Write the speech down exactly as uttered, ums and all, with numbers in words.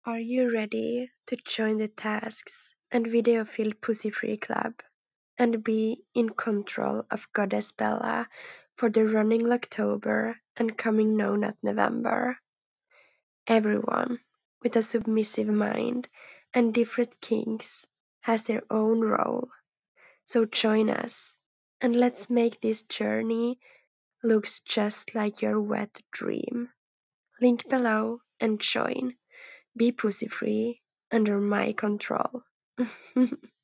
Are you ready to join the tasks and video-filled Pussy-Free Club and be in control of Goddess Bella for the running October and coming No Nut November? Everyone with a submissive mind and different kinks has their own role. So join us and let's make this journey looks just like your wet dream. Link below and join. Be pussy free under my control.